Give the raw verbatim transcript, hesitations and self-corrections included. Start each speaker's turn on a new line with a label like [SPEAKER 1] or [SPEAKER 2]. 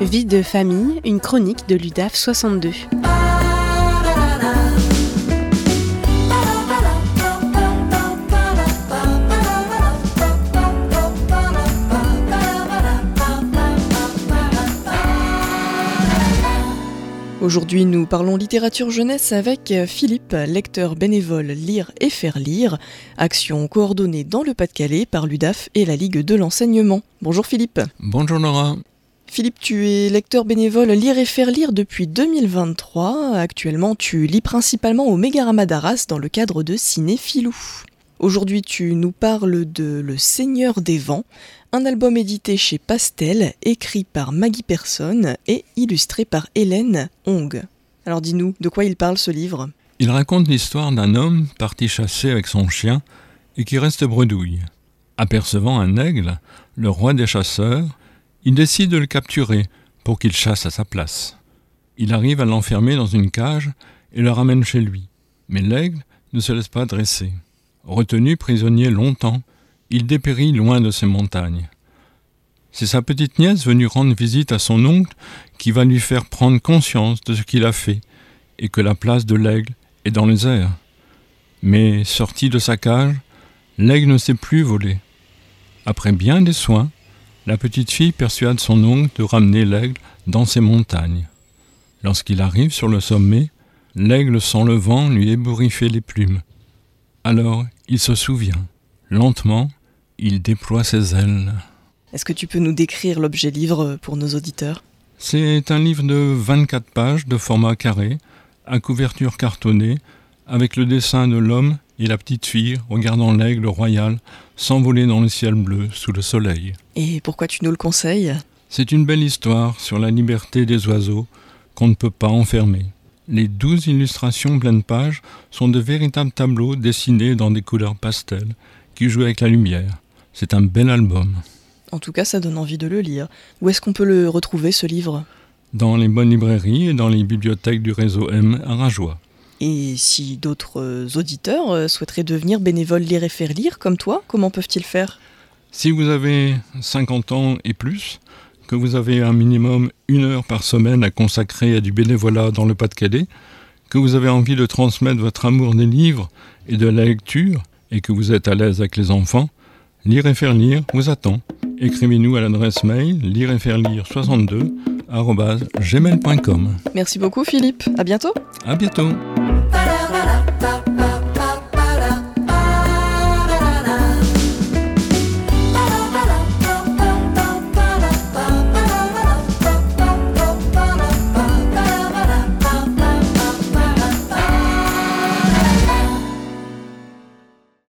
[SPEAKER 1] Vie de famille, une chronique de l'U D A F soixante-deux. Aujourd'hui, nous parlons littérature jeunesse avec Philippe, lecteur bénévole Lire et Faire Lire, action coordonnée dans le Pas-de-Calais par l'U D A F et la Ligue de l'enseignement. Bonjour Philippe.
[SPEAKER 2] Bonjour Laura.
[SPEAKER 1] Philippe, tu es lecteur bénévole Lire et Faire Lire depuis deux mille vingt-trois. Actuellement, tu lis principalement au Mégarama d'Arras dans le cadre de Cinéphilou. Aujourd'hui, tu nous parles de Le Seigneur des Vents, un album édité chez Pastel, écrit par Maggie Persson et illustré par Hélène Hong. Alors dis-nous, de quoi il parle ce livre ?
[SPEAKER 2] Il raconte l'histoire d'un homme parti chasser avec son chien et qui reste bredouille. Apercevant un aigle, le roi des chasseurs, il décide de le capturer pour qu'il chasse à sa place. Il arrive à l'enfermer dans une cage et le ramène chez lui. Mais l'aigle ne se laisse pas dresser. Retenu prisonnier longtemps, il dépérit loin de ses montagnes. C'est sa petite nièce venue rendre visite à son oncle qui va lui faire prendre conscience de ce qu'il a fait et que la place de l'aigle est dans les airs. Mais sorti de sa cage, l'aigle ne sait plus voler. Après bien des soins, la petite fille persuade son oncle de ramener l'aigle dans ses montagnes. Lorsqu'il arrive sur le sommet, l'aigle sent le vent lui ébouriffer les plumes. Alors, il se souvient. Lentement, il déploie ses ailes.
[SPEAKER 1] Est-ce que tu peux nous décrire l'objet livre pour nos auditeurs ?
[SPEAKER 2] C'est un livre de vingt-quatre pages de format carré, à couverture cartonnée, avec le dessin de l'homme et la petite fille regardant l'aigle royal s'envoler dans le ciel bleu sous le soleil.
[SPEAKER 1] Et pourquoi tu nous le conseilles ?
[SPEAKER 2] C'est une belle histoire sur la liberté des oiseaux qu'on ne peut pas enfermer. Les douze illustrations pleine page sont de véritables tableaux dessinés dans des couleurs pastel qui jouent avec la lumière. C'est un bel album.
[SPEAKER 1] En tout cas, ça donne envie de le lire. Où est-ce qu'on peut le retrouver, ce livre ?
[SPEAKER 2] Dans les bonnes librairies et dans les bibliothèques du réseau M à Rajoie.
[SPEAKER 1] Et si d'autres auditeurs souhaiteraient devenir bénévoles Lire et Faire Lire, comme toi, comment peuvent-ils faire ?
[SPEAKER 2] Si vous avez cinquante ans et plus, que vous avez un minimum une heure par semaine à consacrer à du bénévolat dans le Pas-de-Calais, que vous avez envie de transmettre votre amour des livres et de la lecture, et que vous êtes à l'aise avec les enfants, Lire et Faire Lire vous attend. Écrivez-nous à l'adresse mail lire et faire lire soixante-deux arobase gmail point com.
[SPEAKER 1] Merci beaucoup Philippe, à bientôt.
[SPEAKER 2] À bientôt.